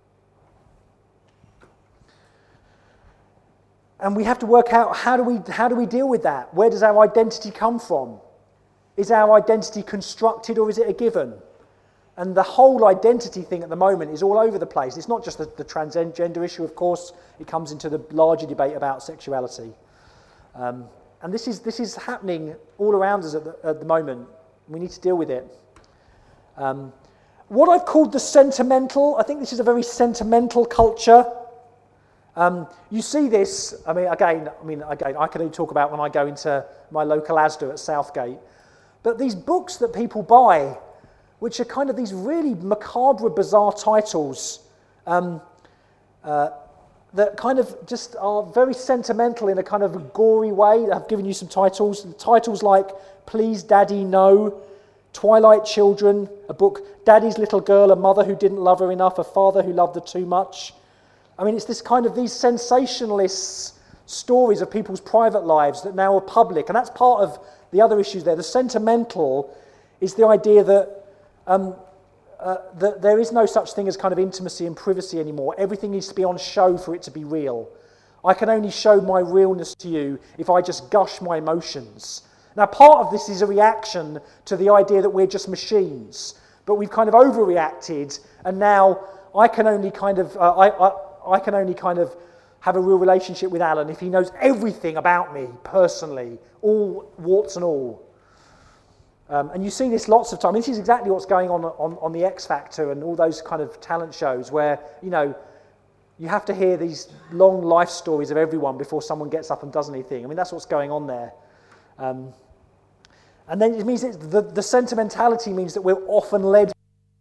And we have to work out, how do we, how do we deal with that? Where does our identity come from? Is our identity constructed or is it a given? And the whole identity thing at the moment is all over the place. It's not just the, the transgender issue, of course. It comes into the larger debate about sexuality. Um, and this is, this is happening all around us at the, at the moment. We need to deal with it. Um, what I've called the sentimental, I think this is a very sentimental culture. Um, you see this, I mean, again, I mean, again, I can only talk about when I go into my local Asda at Southgate. But these books that people buy, which are kind of these really macabre, bizarre titles um, uh, that kind of just are very sentimental in a kind of gory way. I've given you some titles. Titles like Please Daddy No, Twilight Children, a book, Daddy's Little Girl, a mother who didn't love her enough, a father who loved her too much. I mean, it's this kind of these sensationalist stories of people's private lives that now are public. And that's part of the other issues there. The sentimental is the idea that Um, uh, that there is no such thing as kind of intimacy and privacy anymore. Everything needs to be on show for it to be real. I can only show my realness to you if I just gush my emotions. Now, part of this is a reaction to the idea that we're just machines, but we've kind of overreacted, and now I can only kind of uh, I, I, I can only kind of have a real relationship with Alan if he knows everything about me personally, all warts and all. Um, and you see this lots of times. This is exactly what's going on, on on the X Factor and all those kind of talent shows where, you know, you have to hear these long life stories of everyone before someone gets up and does anything. I mean, that's what's going on there. Um, and then it means that the, the sentimentality means that we're often led.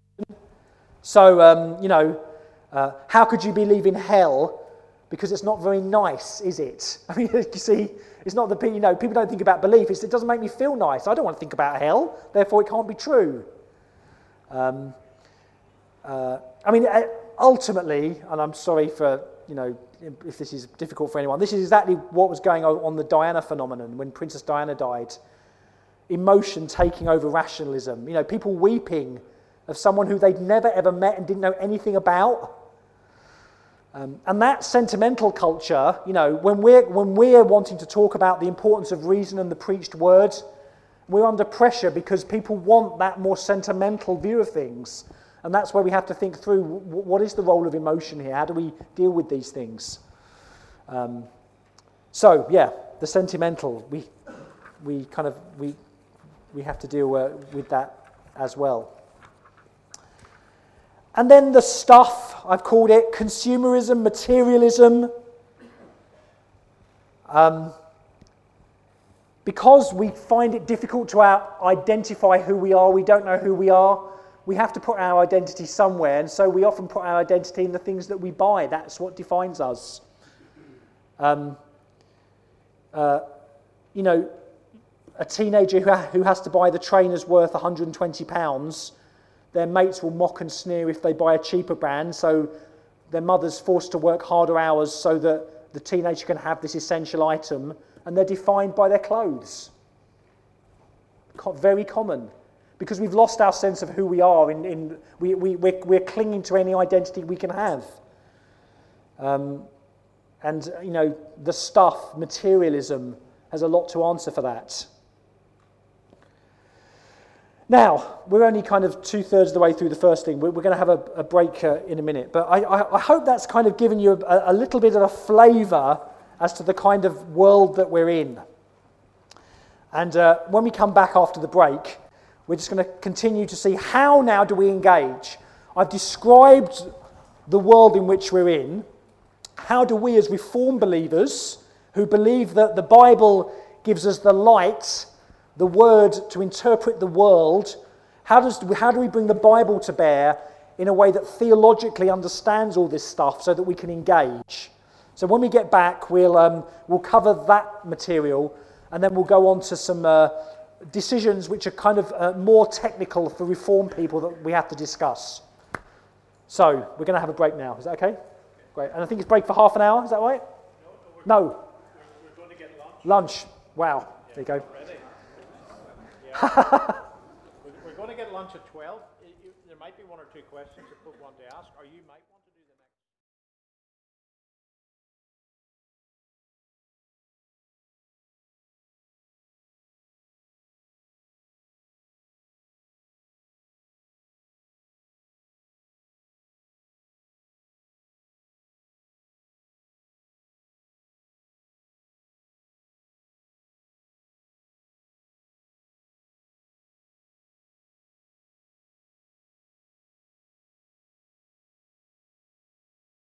So, um, you know, uh, how could you believe in hell? Because it's not very nice, is it? I mean, you see, it's not the, you know, people don't think about belief. It's, it doesn't make me feel nice. I don't want to think about hell. Therefore, it can't be true. Um, uh, I mean, ultimately, and I'm sorry for, you know, if this is difficult for anyone, this is exactly what was going on on the Diana phenomenon when Princess Diana died. Emotion taking over rationalism. You know, people weeping of someone who they'd never ever met and didn't know anything about. Um, and that sentimental culture, you know, when we're, when we're wanting to talk about the importance of reason and the preached word, we're under pressure because people want that more sentimental view of things. And that's where we have to think through, what is the role of emotion here? How do we deal with these things? Um, So, yeah, the sentimental, we, we kind of, we, we have to deal uh, with that as well. And then the stuff, I've called it consumerism, materialism. Um, because we find it difficult to out- identify who we are, we don't know who we are, we have to put our identity somewhere, and so we often put our identity in the things that we buy. That's what defines us. Um, uh, you know, a teenager who, ha- who has to buy the trainers worth one hundred twenty pounds, their mates will mock and sneer if they buy a cheaper brand, so their mother's forced to work harder hours so that the teenager can have this essential item, and they're defined by their clothes. Co- very common. Because we've lost our sense of who we are, in, in, we, we, we're, we're clinging to any identity we can have. Um, and, you know, the stuff, materialism, has a lot to answer for that. Now, we're only kind of two-thirds of the way through the first thing. We're, we're going to have a, a break uh, in a minute. But I, I, I hope that's kind of given you a, a little bit of a flavour as to the kind of world that we're in. And uh, when we come back after the break, we're just going to continue to see how now do we engage. I've described the world in which we're in. How do we as Reformed believers, who believe that the Bible gives us the light, the word to interpret the world, how, does, how do we bring the Bible to bear in a way that theologically understands all this stuff so that we can engage? So when we get back, we'll, um, we'll cover that material, and then we'll go on to some uh, decisions which are kind of uh, more technical for Reformed people that we have to discuss. So we're going to have a break now. Is that okay? Great. And I think it's break for half an hour. Is that right? No. no. We're, we're going to get lunch. Lunch. Wow. Yeah, there you go. Yeah. we're, we're going to get lunch at twelve. There might be one or two questions if people want to ask. Or you might want